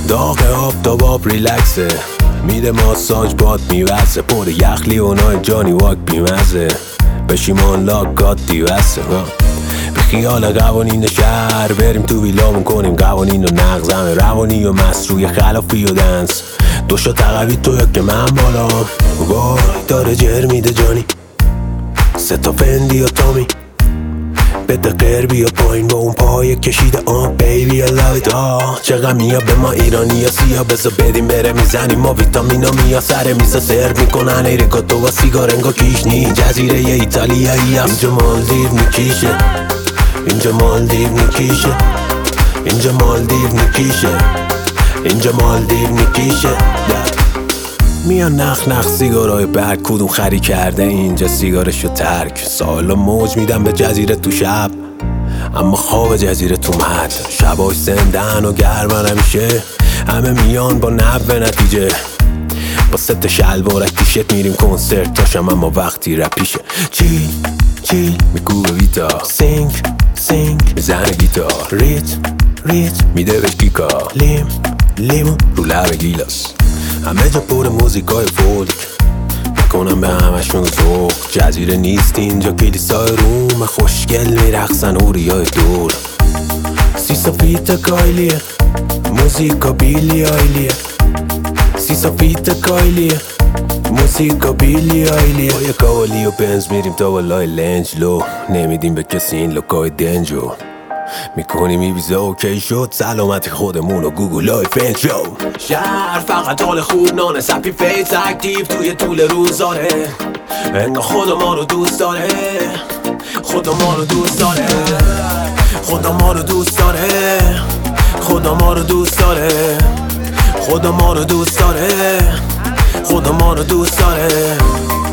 داغ آب ریلکسه، میده ماساژ باد میوزه، پر یخلی اونای جانی واک بیمزه، بشیمان لاکات دیوسته. به خیال قوانین شهر بریم تو ویلامون کنیم قوانین و نقضمه، روانی و مسروی خلافی و دنس، دوشا تقوی تو یا که من بالا وای داره جر میده جانی، سه تا فندی و تامی بده قربی و پایین با اون پای کشیده بیبی I love it چه غمیا به ما ایرانی یا سیا، بزا بدیم بره میزنیم ما ویتامینا میا، سر میسا سرو میکنن ایرکاتو و سیگار انگا کیشنی، جزیره ایتالیایی هست اینجا مالدیو میکیشه، اینجا مالدیو میکیشه، اینجا مالدیو میکیشه، اینجا مالدیو میکیشه. میان نخ سیگارای برگ کدوم خری کرده اینجا سیگارشو ترک، سالا موج میدم به جزیره تو شب اما خواب جزیره تو مد، شباش زندن و گرمن همیشه همه میان با نب نتیجه، با ست شلوارک تیشت میریم کنسرت تاشم اما وقتی رپیشه، چیل میگوه ویتا، سینگ میزنه گیتار، ریت میده بهش گیکا، لیمون رو لب گیلاس، همه جا پر موزیکای فولک میکنم به همشون ذوق، جزیره نیست اینجا کلیسای روم، خوشگل میرقصن اوریای دور، سیسا فیت کایلیه موزیکا بیلی آیلیه، سیسا فیت کایلیه موزیکا بیلی آیلیه، با یه کاوالی و بنز میریم تا بالای لنجلو، نمیدیم به کسی این لوکای دنجو، میکنیم این ویزا اوکی شد، سلامت خودمون و گوگل های فنجو، شهر فقط حال خوب نانه سپی فیس اکتیو توی طول روزاره، انگاه خدا ما رو دوست داره، خدا ما رو دوست داره، خدا ما رو دوست داره، خدا ما رو دوست داره، خدا ما رو دوست داره، خدا ما رو دوست داره.